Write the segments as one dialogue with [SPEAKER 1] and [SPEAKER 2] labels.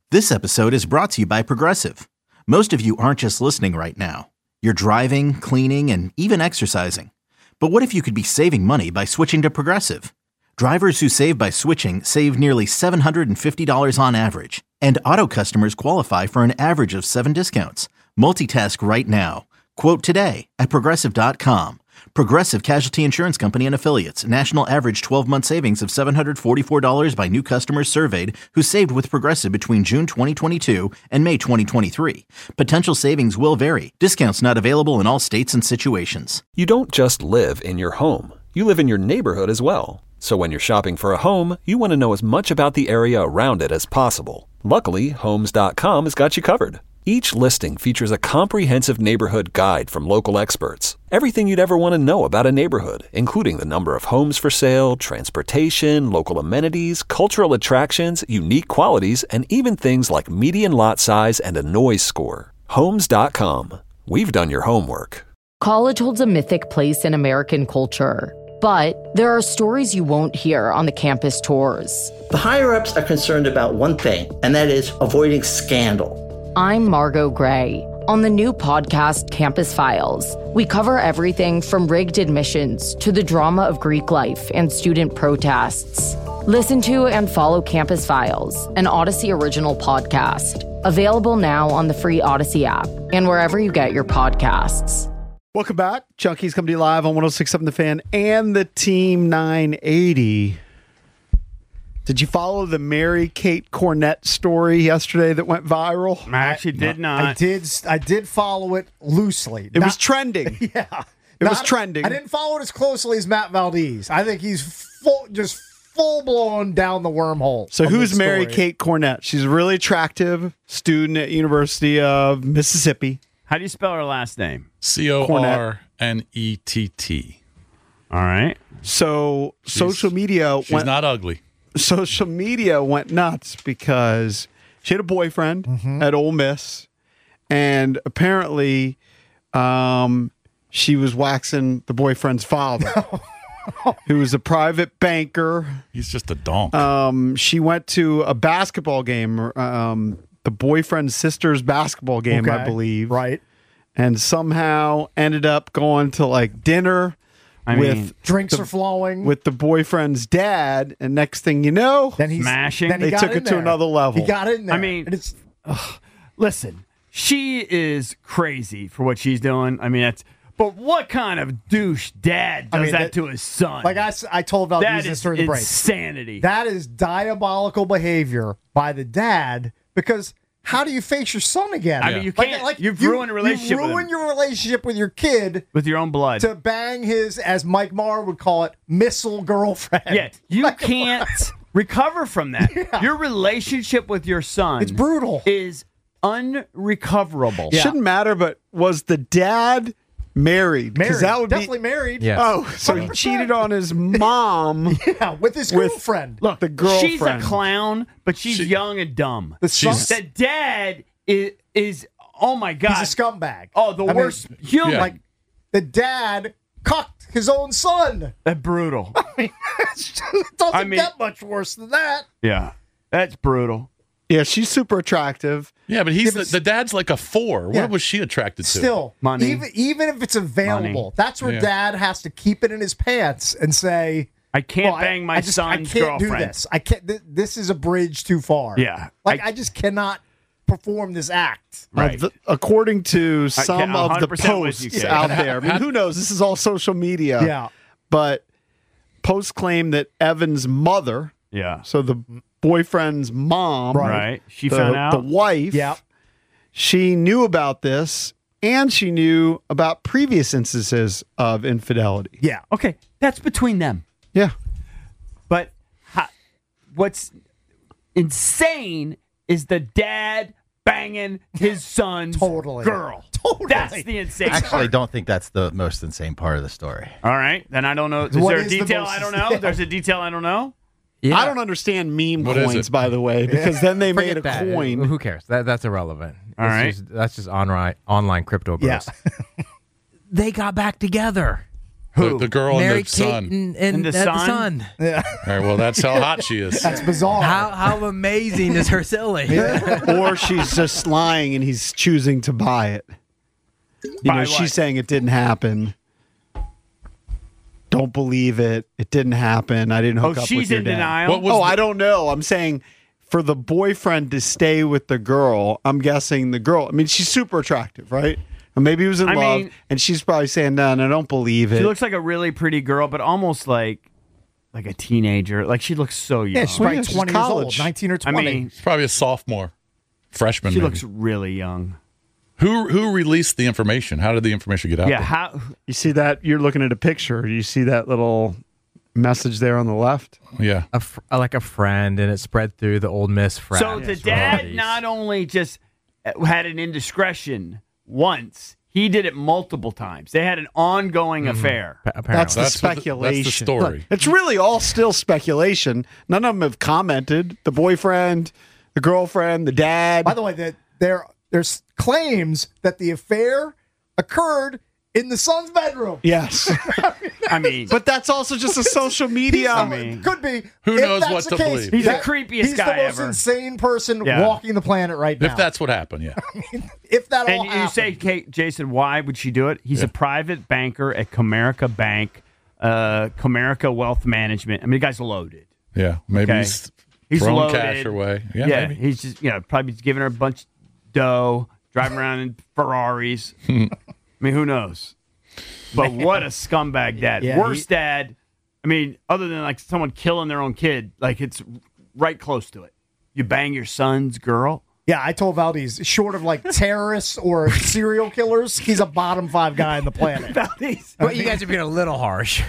[SPEAKER 1] This episode is brought to you by Progressive. Most of you aren't just listening right now. You're driving, cleaning, and even exercising. But what if you could be saving money by switching to Progressive? Drivers who save by switching save nearly $750 on average. And auto customers qualify for an average of 7 discounts. Multitask right now. Quote today at Progressive.com. Progressive Casualty Insurance Company and Affiliates. National average 12-month savings of $744 by new customers surveyed who saved with Progressive between June 2022 and May 2023. Potential savings will vary. Discounts not available in all states and situations.
[SPEAKER 2] You don't just live in your home. You live in your neighborhood as well. So when you're shopping for a home, you want to know as much about the area around it as possible. Luckily, Homes.com has got you covered. Each listing features a comprehensive neighborhood guide from local experts. Everything you'd ever want to know about a neighborhood, including the number of homes for sale, transportation, local amenities, cultural attractions, unique qualities, and even things like median lot size and a noise score. Homes.com. We've done your homework.
[SPEAKER 3] College holds a mythic place in American culture, but there are stories you won't hear on the campus tours.
[SPEAKER 4] The higher-ups are concerned about one thing, and that is avoiding scandal.
[SPEAKER 3] I'm Margot Gray. On the new podcast, Campus Files, we cover everything from rigged admissions to the drama of Greek life and student protests. Listen to and follow Campus Files, an Odyssey original podcast. Available now on the free Odyssey app and wherever you get your podcasts.
[SPEAKER 5] Welcome back. Chunky's coming to you live on 106.7 The Fan and the Team 980. Did you follow the Mary-Kate Cornett story yesterday that went viral?
[SPEAKER 6] I actually did not.
[SPEAKER 7] I did follow it loosely.
[SPEAKER 5] It was trending.
[SPEAKER 7] Yeah.
[SPEAKER 5] It was trending.
[SPEAKER 7] I didn't follow it as closely as Matt Valdez. I think he's full-blown down the wormhole.
[SPEAKER 5] So who's Mary-Kate Cornett? She's a really attractive student at University of Mississippi.
[SPEAKER 6] How do you spell her last name?
[SPEAKER 8] Cornett.
[SPEAKER 6] All right.
[SPEAKER 5] So social media
[SPEAKER 8] She's not ugly.
[SPEAKER 5] Social media went nuts because she had a boyfriend at Ole Miss, and apparently she was waxing the boyfriend's father, who was a private banker.
[SPEAKER 8] He's just a donk.
[SPEAKER 5] She went to a basketball game, the boyfriend's sister's basketball game, I believe.
[SPEAKER 7] Right.
[SPEAKER 5] And somehow ended up going to like dinner.
[SPEAKER 7] Drinks are flowing
[SPEAKER 5] with the boyfriend's dad, and next thing you know,
[SPEAKER 7] then he's
[SPEAKER 6] smashing.
[SPEAKER 7] Then
[SPEAKER 5] they took it to another level.
[SPEAKER 7] He got in there.
[SPEAKER 6] I mean, listen, she is crazy for what she's doing. I mean, but what kind of douche dad does that to his son?
[SPEAKER 7] Like I told Valdez this during the break.
[SPEAKER 6] Insanity.
[SPEAKER 7] That is diabolical behavior by the dad, because how do you face your son again?
[SPEAKER 6] I mean, you can't. You've ruined a relationship.
[SPEAKER 7] You ruin your relationship with your kid
[SPEAKER 6] with your own blood
[SPEAKER 7] to bang his, as Mike Marr would call it, missile girlfriend.
[SPEAKER 6] Yeah, you can't recover from that. Yeah. Your relationship with your son,
[SPEAKER 7] it's brutal,
[SPEAKER 6] is unrecoverable.
[SPEAKER 5] Yeah. Shouldn't matter, but was the dad married?
[SPEAKER 7] Because
[SPEAKER 5] that would
[SPEAKER 7] definitely married.
[SPEAKER 5] Yeah. Oh, so 100%. He cheated on his mom.
[SPEAKER 7] Yeah, with his girlfriend.
[SPEAKER 6] Look,
[SPEAKER 5] the girlfriend.
[SPEAKER 6] She's a clown, but she's young and dumb. The dad is oh my God,
[SPEAKER 7] he's a scumbag.
[SPEAKER 6] Oh, the worst human.
[SPEAKER 7] Like the dad cucked his own son.
[SPEAKER 6] That's brutal.
[SPEAKER 7] I mean, it doesn't get much worse than that.
[SPEAKER 6] Yeah, that's brutal.
[SPEAKER 5] Yeah, she's super attractive.
[SPEAKER 8] Yeah, but the dad's like a 4.
[SPEAKER 7] Yeah.
[SPEAKER 8] What was she attracted to?
[SPEAKER 7] Still,
[SPEAKER 6] money.
[SPEAKER 7] Even if it's available,
[SPEAKER 6] money.
[SPEAKER 7] That's where dad has to keep it in his pants and say,
[SPEAKER 6] I can't bang my son's
[SPEAKER 7] girlfriend. I can't
[SPEAKER 6] girlfriend.
[SPEAKER 7] do this. I can't. This is a bridge too far.
[SPEAKER 6] Yeah.
[SPEAKER 7] I just cannot perform this act.
[SPEAKER 6] Right.
[SPEAKER 5] According to some of the posts out there, I mean, who knows? This is all social media.
[SPEAKER 7] Yeah.
[SPEAKER 5] But posts claim that Evan's mother, so the boyfriend's mom,
[SPEAKER 6] right? She found out.
[SPEAKER 5] The wife, she knew about this, and she knew about previous instances of infidelity.
[SPEAKER 7] Yeah.
[SPEAKER 6] Okay, that's between them.
[SPEAKER 5] Yeah.
[SPEAKER 6] But what's insane is the dad banging his son's girl.
[SPEAKER 7] Totally.
[SPEAKER 6] That's the insane
[SPEAKER 9] I actually don't think that's the most insane part of the story.
[SPEAKER 6] All right. Then I don't know. Is there a detail I don't know? There's a detail I don't know?
[SPEAKER 5] Yeah. I don't understand meme coins, by the way, because then they made a coin.
[SPEAKER 9] Who cares? That's irrelevant.
[SPEAKER 6] All right.
[SPEAKER 9] That's just online crypto bros.
[SPEAKER 7] Yeah.
[SPEAKER 9] They got back together.
[SPEAKER 8] The girl
[SPEAKER 9] Mary
[SPEAKER 8] and the son.
[SPEAKER 9] Kate
[SPEAKER 6] And the son?
[SPEAKER 7] Yeah.
[SPEAKER 8] All right, well, that's how hot she is.
[SPEAKER 7] That's bizarre.
[SPEAKER 9] How amazing is her silly?
[SPEAKER 5] Or she's just lying and he's choosing to buy it.
[SPEAKER 6] Buy what?
[SPEAKER 5] She's saying it didn't happen. Don't believe it. It didn't happen. I didn't hook up
[SPEAKER 6] she's
[SPEAKER 5] with your
[SPEAKER 6] in
[SPEAKER 5] dad.
[SPEAKER 6] denial.
[SPEAKER 8] What was
[SPEAKER 5] I don't know. I'm saying for the boyfriend to stay with the girl, I'm guessing the girl. I mean, she's super attractive, right? Or maybe he was in love, and she's probably saying, "No, I don't believe it."
[SPEAKER 6] She looks like a really pretty girl, but almost like a teenager. Like she looks so young.
[SPEAKER 7] Yeah, she's probably
[SPEAKER 5] she's
[SPEAKER 7] 20 years old,
[SPEAKER 5] college.
[SPEAKER 7] 19 or 20.
[SPEAKER 6] I mean,
[SPEAKER 8] She's probably a sophomore, freshman.
[SPEAKER 6] she
[SPEAKER 8] maybe.
[SPEAKER 6] looks really young.
[SPEAKER 8] Who released the information? How did the information get out?
[SPEAKER 6] Yeah,
[SPEAKER 8] there?
[SPEAKER 6] how?
[SPEAKER 5] You see that? You're looking at a picture. You see that little message there on the left?
[SPEAKER 8] Yeah.
[SPEAKER 9] Like a friend, and it spread through the Old Miss friends.
[SPEAKER 6] So the dad not only just had an indiscretion once, he did it multiple times. They had an ongoing affair.
[SPEAKER 9] Apparently.
[SPEAKER 5] That's the
[SPEAKER 8] That's
[SPEAKER 5] speculation.
[SPEAKER 8] that's the story.
[SPEAKER 5] Look, it's really all still speculation. None of them have commented. The boyfriend, the girlfriend, the dad.
[SPEAKER 7] By the way, there's claims that the affair occurred in the son's bedroom.
[SPEAKER 5] Yes.
[SPEAKER 6] I mean,
[SPEAKER 5] But that's also just a social media.
[SPEAKER 7] Could be.
[SPEAKER 8] Who
[SPEAKER 7] If
[SPEAKER 8] knows
[SPEAKER 7] that's
[SPEAKER 8] what
[SPEAKER 7] the
[SPEAKER 8] to
[SPEAKER 7] case,
[SPEAKER 8] believe?
[SPEAKER 6] He's the
[SPEAKER 7] that-
[SPEAKER 6] creepiest
[SPEAKER 7] he's
[SPEAKER 6] guy
[SPEAKER 7] the most
[SPEAKER 6] ever.
[SPEAKER 7] insane person
[SPEAKER 6] Yeah.
[SPEAKER 7] walking the planet right now.
[SPEAKER 8] If that's what happened, yeah.
[SPEAKER 7] If that all
[SPEAKER 6] and you
[SPEAKER 7] happened.
[SPEAKER 6] say, Kate, Jason, why would she do it? He's a private banker at Comerica Bank, Comerica Wealth Management. I mean, the guy's loaded.
[SPEAKER 8] Yeah. Maybe
[SPEAKER 6] Okay. He's
[SPEAKER 8] throwing
[SPEAKER 6] loaded.
[SPEAKER 8] cash away. Yeah, maybe.
[SPEAKER 6] He's just probably giving her a bunch of dough, driving around in Ferraris. I mean, who knows? But what a scumbag dad!
[SPEAKER 7] Yeah,
[SPEAKER 6] Worst dad. I mean, other than like someone killing their own kid, like it's right close to it. You bang your son's girl.
[SPEAKER 7] Yeah, I told Valdez, short of like terrorists or serial killers, he's a bottom 5 guy on the planet.
[SPEAKER 6] Valdez.
[SPEAKER 9] But you guys are being a little harsh.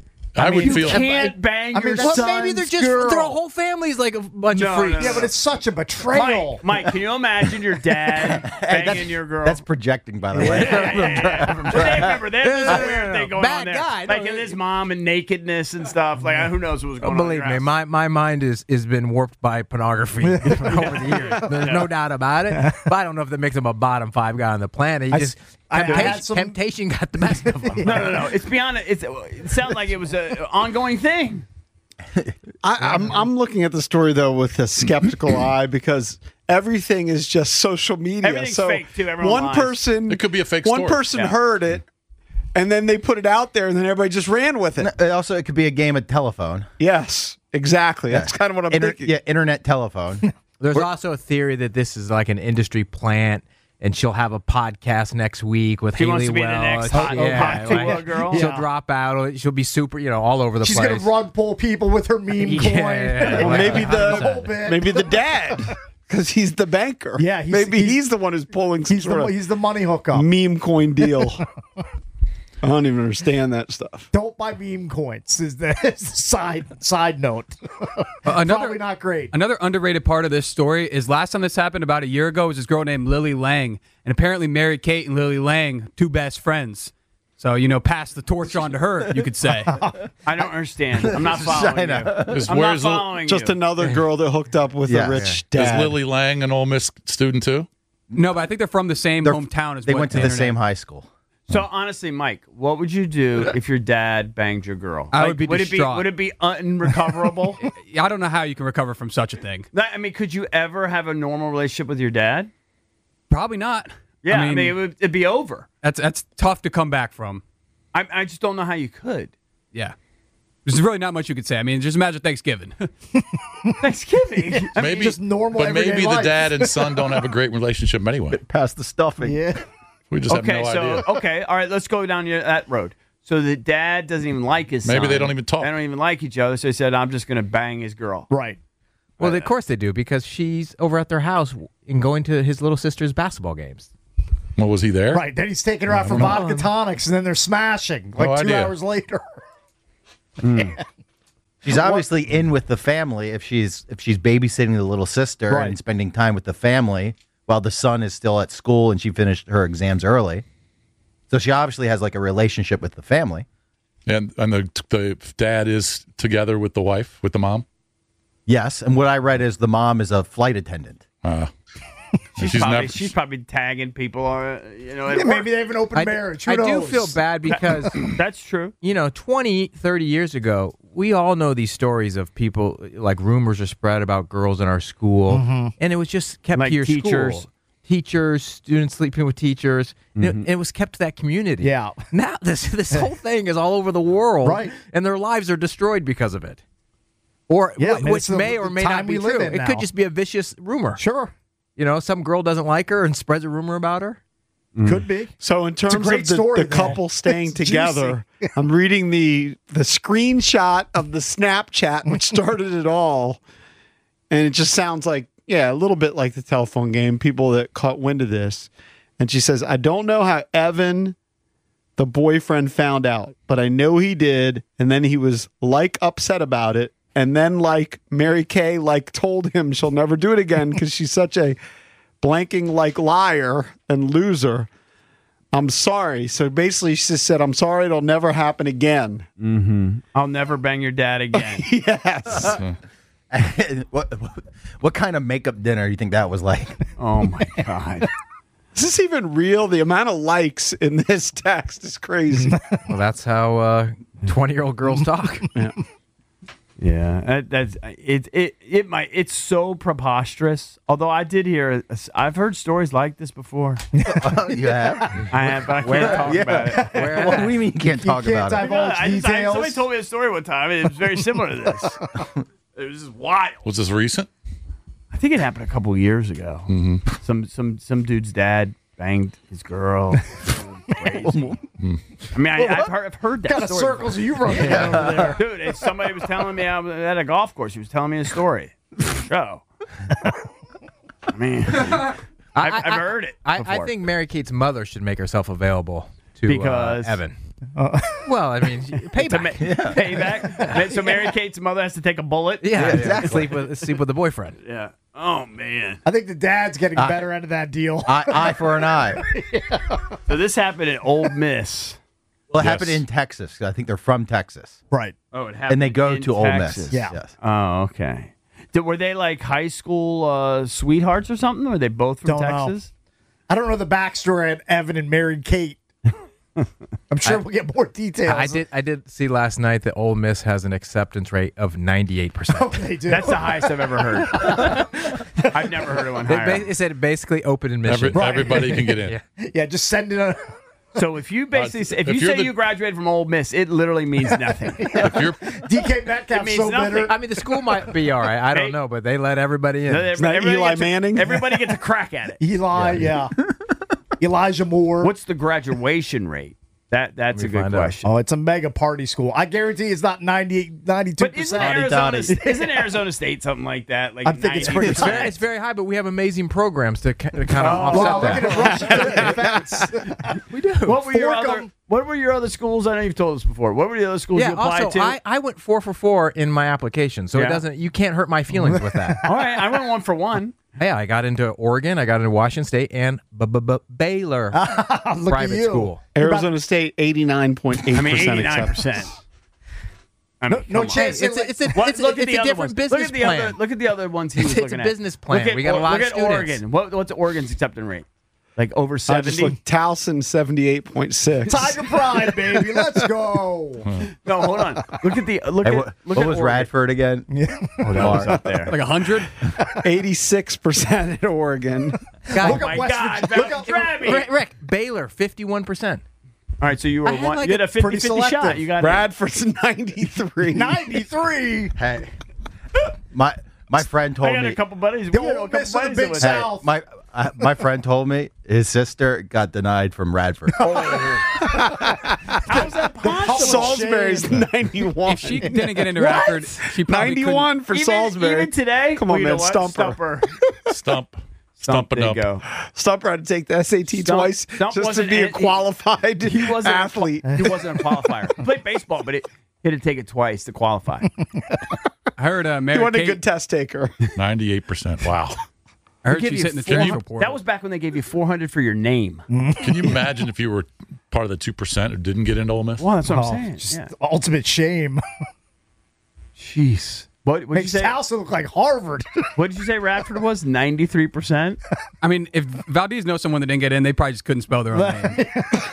[SPEAKER 8] I would
[SPEAKER 6] You
[SPEAKER 8] feel.
[SPEAKER 6] can't bang your
[SPEAKER 7] that's-
[SPEAKER 6] son's
[SPEAKER 9] Maybe they're just
[SPEAKER 6] girl.
[SPEAKER 9] their whole family's like a bunch of freaks.
[SPEAKER 7] Yeah, but it's such a betrayal.
[SPEAKER 6] Mike, can you imagine your dad banging your girl?
[SPEAKER 9] That's projecting, by the way.
[SPEAKER 6] Remember, there's a weird thing going
[SPEAKER 9] Bad
[SPEAKER 6] on there.
[SPEAKER 9] guy,
[SPEAKER 6] Like
[SPEAKER 9] no,
[SPEAKER 6] in his mom and nakedness and stuff. Like who knows what was going on?
[SPEAKER 9] Believe me, my mind has been warped by pornography over the years. There's no doubt about it. But I don't know if that makes him a bottom 5 guy on the planet. He just temptation got the best of him.
[SPEAKER 6] No. It's beyond it. It sounds like it was an ongoing thing.
[SPEAKER 5] I'm looking at the story though with a skeptical eye because everything is just social media.
[SPEAKER 6] Everything's
[SPEAKER 5] so
[SPEAKER 6] fake, too. Everyone
[SPEAKER 5] one
[SPEAKER 6] lies.
[SPEAKER 5] person,
[SPEAKER 8] It could be a fake
[SPEAKER 5] one
[SPEAKER 8] story.
[SPEAKER 5] person
[SPEAKER 6] Yeah.
[SPEAKER 5] heard it, and then they put it out there, and then everybody just ran with it.
[SPEAKER 10] Also, it could be a game of telephone.
[SPEAKER 5] Yes, exactly. That's kind of what I'm thinking.
[SPEAKER 10] Yeah, internet telephone.
[SPEAKER 9] There's also a theory that this is like an industry plant, and she'll have a podcast next week with
[SPEAKER 6] She
[SPEAKER 9] Haley
[SPEAKER 6] wants to be the
[SPEAKER 9] Wells.
[SPEAKER 6] next hot
[SPEAKER 9] right.
[SPEAKER 6] girl.
[SPEAKER 9] She'll
[SPEAKER 7] Yeah.
[SPEAKER 9] drop out. She'll be super, all over the
[SPEAKER 7] She's
[SPEAKER 9] place.
[SPEAKER 7] going to rug pull people with her meme
[SPEAKER 9] Yeah,
[SPEAKER 7] coin.
[SPEAKER 9] yeah,
[SPEAKER 5] Well, maybe
[SPEAKER 7] The whole bit.
[SPEAKER 5] maybe the dad, because he's the banker.
[SPEAKER 7] Yeah,
[SPEAKER 5] maybe he's the one who's pulling some
[SPEAKER 7] He's
[SPEAKER 5] sort of
[SPEAKER 7] the money hookup.
[SPEAKER 5] meme coin deal. I don't even understand that stuff.
[SPEAKER 7] Don't buy meme coins is the side note. Probably not great.
[SPEAKER 11] Another underrated part of this story is last time this happened about a year ago was this girl named Lily Lang, and apparently Mary Kate and Lily Lang, 2 best friends. So, pass the torch on to her, you could say.
[SPEAKER 6] I don't understand. I'm not following you. I'm not
[SPEAKER 8] Where's
[SPEAKER 6] following
[SPEAKER 5] Just
[SPEAKER 6] you.
[SPEAKER 5] another girl that hooked up with a rich
[SPEAKER 8] Is
[SPEAKER 5] dad.
[SPEAKER 8] Lily Lang an Ole Miss student too?
[SPEAKER 11] No, but I think they're from the same hometown as
[SPEAKER 10] They
[SPEAKER 11] what
[SPEAKER 10] went to the
[SPEAKER 11] internet-
[SPEAKER 10] same high school.
[SPEAKER 6] So honestly, Mike, what would you do if your dad banged your girl?
[SPEAKER 11] I would be
[SPEAKER 6] would
[SPEAKER 11] distraught.
[SPEAKER 6] Would it be unrecoverable?
[SPEAKER 11] I don't know how you can recover from such a thing.
[SPEAKER 6] I mean, could you ever have a normal relationship with your dad?
[SPEAKER 11] Probably not.
[SPEAKER 6] Yeah, I mean it'd be over.
[SPEAKER 11] That's tough to come back from.
[SPEAKER 6] I just don't know how you could.
[SPEAKER 11] Yeah. There's really not much you could say. I mean, just imagine Thanksgiving.
[SPEAKER 6] Thanksgiving.
[SPEAKER 8] Maybe
[SPEAKER 7] just normal
[SPEAKER 8] but maybe
[SPEAKER 7] everyday
[SPEAKER 8] the
[SPEAKER 7] life.
[SPEAKER 8] dad and son don't have a great relationship anyway.
[SPEAKER 10] Past the stuffing.
[SPEAKER 7] Yeah.
[SPEAKER 8] We just have
[SPEAKER 6] Okay,
[SPEAKER 8] no
[SPEAKER 6] so
[SPEAKER 8] idea.
[SPEAKER 6] okay, all right, let's go down that road. So the dad doesn't even like his son.
[SPEAKER 8] Maybe they don't even talk.
[SPEAKER 6] They don't even like each other. So he said, "I'm just going to bang his girl."
[SPEAKER 7] Right.
[SPEAKER 9] Well, of course they do, because she's over at their house and going to his little sister's basketball games.
[SPEAKER 8] Well, was he there?
[SPEAKER 7] Right. Then he's taking her out for vodka tonics, and then they're smashing like
[SPEAKER 8] No
[SPEAKER 7] 2
[SPEAKER 8] idea.
[SPEAKER 7] hours later.
[SPEAKER 10] She's obviously in with the family if she's babysitting the little sister
[SPEAKER 7] Right.
[SPEAKER 10] and spending time with the family while the son is still at school and she finished her exams early. So she obviously has like a relationship with the family.
[SPEAKER 8] And the dad is together with the wife, with the mom.
[SPEAKER 10] Yes, and what I read is the mom is a flight attendant.
[SPEAKER 6] She's probably tagging people.
[SPEAKER 7] Maybe they have an open marriage. Who
[SPEAKER 9] I do
[SPEAKER 7] knows?
[SPEAKER 9] feel bad because
[SPEAKER 6] that's true.
[SPEAKER 9] 20, 30 years ago, we all know these stories of people, like rumors are spread about girls in our school, and it was just kept
[SPEAKER 6] Like
[SPEAKER 9] to your
[SPEAKER 6] teachers.
[SPEAKER 9] school. Teachers, students sleeping with teachers. It was kept to that community.
[SPEAKER 7] Yeah.
[SPEAKER 9] Now this whole thing is all over the world,
[SPEAKER 7] Right.
[SPEAKER 9] and their lives are destroyed because of it. Or which may or may not be true. It could just be a vicious rumor.
[SPEAKER 7] Sure.
[SPEAKER 9] Some girl doesn't like her and spreads a rumor about her.
[SPEAKER 7] Could be.
[SPEAKER 5] So in terms of
[SPEAKER 7] great story,
[SPEAKER 5] the couple staying
[SPEAKER 7] It's
[SPEAKER 5] together, I'm reading the screenshot of the Snapchat which started it all, and it just sounds like a little bit like the telephone game. People that caught wind of this, and she says, "I don't know how Evan, the boyfriend, found out, but I know he did, and then he was upset about it, and then Mary Kay told him she'll never do it again because she's such a blanking liar and loser. I'm sorry." So basically, she just said, "I'm sorry, it'll never happen again."
[SPEAKER 6] Mm-hmm. I'll never bang your dad again.
[SPEAKER 5] Yes.
[SPEAKER 10] What kind of makeup dinner do you think that was like?
[SPEAKER 6] Oh my God.
[SPEAKER 5] Is this even real? The amount of likes in this text is crazy.
[SPEAKER 9] Well, that's how 20-year-old girls talk.
[SPEAKER 6] Yeah, that's it. It's so preposterous. Although I've heard stories like this before.
[SPEAKER 10] You have?
[SPEAKER 6] I have, but I can't talk about it.
[SPEAKER 10] What do you mean you can't talk about it?
[SPEAKER 6] Somebody told me a story one time, and it was very similar to this. It was just wild.
[SPEAKER 8] Was this recent?
[SPEAKER 6] I think it happened a couple years ago.
[SPEAKER 8] Mm-hmm.
[SPEAKER 6] Some dude's dad banged his girl. Crazy. I mean, I've heard that.
[SPEAKER 7] What kind of
[SPEAKER 6] story
[SPEAKER 7] circles are you running over there?
[SPEAKER 6] Dude, somebody was telling me I was at a golf course. He was telling me a story. Show. I mean, I've heard it.
[SPEAKER 9] I think Mary Kate's mother should make herself available to
[SPEAKER 6] Because
[SPEAKER 9] Evan. Well, I mean, payback.
[SPEAKER 6] Payback. So Mary Kate's mother has to take a bullet.
[SPEAKER 9] Yeah, exactly. Sleep with the boyfriend.
[SPEAKER 6] Yeah. Oh man.
[SPEAKER 7] I think the dad's getting better out of that deal.
[SPEAKER 10] Eye for an eye.
[SPEAKER 6] So this happened at Ole Miss.
[SPEAKER 10] Well, it happened in Texas. I think they're from Texas.
[SPEAKER 7] Right.
[SPEAKER 6] Oh, it happened.
[SPEAKER 10] And they go
[SPEAKER 6] in
[SPEAKER 10] to Ole Miss.
[SPEAKER 6] Texas.
[SPEAKER 7] Yeah.
[SPEAKER 10] Yes.
[SPEAKER 6] Oh, okay. Were they like high school sweethearts or something? Or were they both from
[SPEAKER 7] Don't know.
[SPEAKER 6] Texas?
[SPEAKER 7] I don't know the backstory on Evan and married Kate. I'm sure we'll get more details.
[SPEAKER 9] I did see last night that Ole Miss has an acceptance rate of 98%.
[SPEAKER 7] Oh, they do.
[SPEAKER 6] That's the highest I've ever heard. I've never heard of one higher.
[SPEAKER 9] It said basically open admission.
[SPEAKER 8] Everybody can get in.
[SPEAKER 7] Yeah, just send it on.
[SPEAKER 6] So if you basically if you
[SPEAKER 8] you're
[SPEAKER 6] say you graduated from Ole Miss, it literally means nothing.
[SPEAKER 8] If you're
[SPEAKER 7] DK Metcalf's
[SPEAKER 6] means
[SPEAKER 7] so
[SPEAKER 6] nothing.
[SPEAKER 7] bitter.
[SPEAKER 9] I mean, the school might be all right. I don't know, but they let everybody in.
[SPEAKER 6] Everybody
[SPEAKER 5] Eli
[SPEAKER 6] gets
[SPEAKER 5] Manning?
[SPEAKER 6] Everybody gets a crack at it.
[SPEAKER 7] Eli, yeah. Elijah Moore.
[SPEAKER 6] What's the graduation rate? That's a
[SPEAKER 9] Let me
[SPEAKER 6] good
[SPEAKER 9] find out.
[SPEAKER 6] question.
[SPEAKER 7] Oh, it's a mega party school. I guarantee it's not 98, 92%.
[SPEAKER 6] But isn't Arizona State something like that? Like
[SPEAKER 7] I think it's pretty
[SPEAKER 6] 90%?
[SPEAKER 9] It's very high, but we have amazing programs to kind of
[SPEAKER 7] Well,
[SPEAKER 9] offset
[SPEAKER 7] look
[SPEAKER 9] that.
[SPEAKER 7] at it. Russian defense.
[SPEAKER 9] We do.
[SPEAKER 6] What were your
[SPEAKER 7] Fork
[SPEAKER 6] other?
[SPEAKER 7] 'em.
[SPEAKER 6] What were your other schools? I know you've told us before. What were the other schools you
[SPEAKER 9] Yeah.
[SPEAKER 6] applied
[SPEAKER 9] Also,
[SPEAKER 6] to?
[SPEAKER 9] I went 4 for 4 in my application, so
[SPEAKER 6] Yeah.
[SPEAKER 9] it doesn't. You can't hurt my feelings with that.
[SPEAKER 6] All right, I went 1 for 1.
[SPEAKER 9] Yeah, I got into Oregon, I got into Washington State, and Baylor
[SPEAKER 7] Look at
[SPEAKER 9] private
[SPEAKER 7] you.
[SPEAKER 9] school.
[SPEAKER 5] Arizona State, 89.8%.
[SPEAKER 6] I mean, 89%.
[SPEAKER 5] acceptance.
[SPEAKER 6] I mean,
[SPEAKER 7] No
[SPEAKER 6] come on.
[SPEAKER 7] chance.
[SPEAKER 9] It's a
[SPEAKER 6] Look at the
[SPEAKER 9] a
[SPEAKER 6] other
[SPEAKER 9] different
[SPEAKER 6] ones.
[SPEAKER 9] business plan.
[SPEAKER 6] Look at the other ones he was
[SPEAKER 9] It's a
[SPEAKER 6] looking at.
[SPEAKER 9] business plan.
[SPEAKER 6] Look at,
[SPEAKER 9] We got a lot
[SPEAKER 6] look
[SPEAKER 9] of
[SPEAKER 6] at
[SPEAKER 9] students.
[SPEAKER 6] Oregon. What's Oregon's acceptance rate? Like over
[SPEAKER 5] I
[SPEAKER 6] 70?
[SPEAKER 5] just looked Towson, 78.6.
[SPEAKER 7] Tiger Pride, baby. Let's go.
[SPEAKER 6] No, hold on. Look at the look
[SPEAKER 10] Hey,
[SPEAKER 6] at look
[SPEAKER 10] what
[SPEAKER 6] at
[SPEAKER 10] was
[SPEAKER 6] Oregon.
[SPEAKER 10] Radford again?
[SPEAKER 6] Oh, that was up there.
[SPEAKER 11] Like 100?
[SPEAKER 5] 86% at Oregon.
[SPEAKER 9] Guys,
[SPEAKER 6] Oh my God! That Drabby.
[SPEAKER 9] Rick, Baylor, 51%.
[SPEAKER 6] All right, so you were
[SPEAKER 9] I had
[SPEAKER 6] one.
[SPEAKER 9] like
[SPEAKER 6] You had
[SPEAKER 9] a
[SPEAKER 6] a
[SPEAKER 7] pretty
[SPEAKER 6] 50-50 shot.
[SPEAKER 7] selective.
[SPEAKER 6] You got
[SPEAKER 5] Bradford's 93.
[SPEAKER 7] 93.
[SPEAKER 10] Hey, my friend
[SPEAKER 6] I
[SPEAKER 10] told
[SPEAKER 6] got
[SPEAKER 10] me.
[SPEAKER 6] a couple buddies.
[SPEAKER 7] The
[SPEAKER 6] We had a
[SPEAKER 7] Ole
[SPEAKER 6] couple
[SPEAKER 7] Miss of the
[SPEAKER 6] buddies
[SPEAKER 7] Big
[SPEAKER 6] that went
[SPEAKER 7] South.
[SPEAKER 6] there.
[SPEAKER 10] Hey, my friend told me his sister got denied from Radford.
[SPEAKER 6] How's that possible?
[SPEAKER 5] Salisbury's 91.
[SPEAKER 11] If she didn't get into Radford, she probably
[SPEAKER 5] 91 for Salisbury.
[SPEAKER 6] Even today?
[SPEAKER 5] Come on,
[SPEAKER 6] you know
[SPEAKER 5] man,
[SPEAKER 6] what?
[SPEAKER 5] Stumper.
[SPEAKER 8] Stump
[SPEAKER 6] There
[SPEAKER 8] it
[SPEAKER 6] you
[SPEAKER 8] up.
[SPEAKER 6] go.
[SPEAKER 5] Stumper had to take the SAT twice
[SPEAKER 6] Stump
[SPEAKER 5] just to
[SPEAKER 6] wasn't
[SPEAKER 5] be a
[SPEAKER 6] an-
[SPEAKER 5] qualified
[SPEAKER 6] He wasn't
[SPEAKER 5] athlete.
[SPEAKER 6] He wasn't a qualifier. He played baseball, but he had to take it twice to qualify.
[SPEAKER 11] I heard
[SPEAKER 5] He
[SPEAKER 11] Mary
[SPEAKER 5] wasn't a
[SPEAKER 11] Kate.
[SPEAKER 5] good test taker.
[SPEAKER 8] 98%. Wow.
[SPEAKER 11] I heard
[SPEAKER 6] Give
[SPEAKER 11] she's
[SPEAKER 6] you
[SPEAKER 11] hitting the
[SPEAKER 6] 400
[SPEAKER 11] transfer portal.
[SPEAKER 6] That was back when they gave you $400 for your name.
[SPEAKER 8] Can you imagine if you were part of the 2% who didn't get into Ole Miss?
[SPEAKER 6] Well, that's what
[SPEAKER 7] Oh,
[SPEAKER 6] I'm saying.
[SPEAKER 7] just
[SPEAKER 6] Yeah.
[SPEAKER 7] ultimate shame.
[SPEAKER 6] Jeez. What did you
[SPEAKER 7] Makes
[SPEAKER 6] say?
[SPEAKER 7] Towson look like Harvard.
[SPEAKER 6] What did you say Radford was? 93%?
[SPEAKER 11] I mean, if Valdez knows someone that didn't get in, they probably just couldn't spell their own name.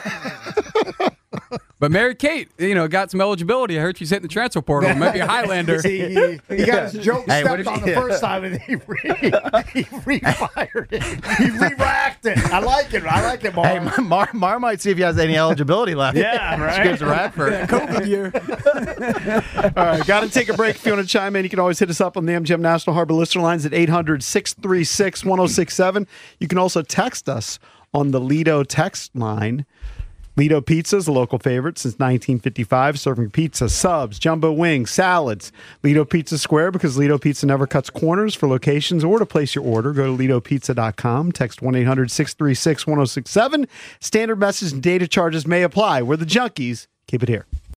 [SPEAKER 11] But Mary Kate, got some eligibility. I heard she's hitting the transfer portal. Might be a Highlander.
[SPEAKER 7] He got his joke stepped on the first time, and he refired it. He re-racked it. I like it, Mar.
[SPEAKER 10] Hey, Mar might see if he has any eligibility left.
[SPEAKER 6] Yeah, right.
[SPEAKER 10] She goes to Radford.
[SPEAKER 7] COVID year.
[SPEAKER 5] All right, got to take a break. If you want to chime in, you can always hit us up on the MGM National Harbor listener lines at 800-636-1067. You can also text us on the Lido text line. Lido Pizza is a local favorite since 1955, serving pizza, subs, jumbo wings, salads. Lido Pizza Square, because Lido Pizza never cuts corners. For locations or to place your order, go to LidoPizza.com. Text 1-800-636-1067. Standard message and data charges may apply. We're the Junkies. Keep it here.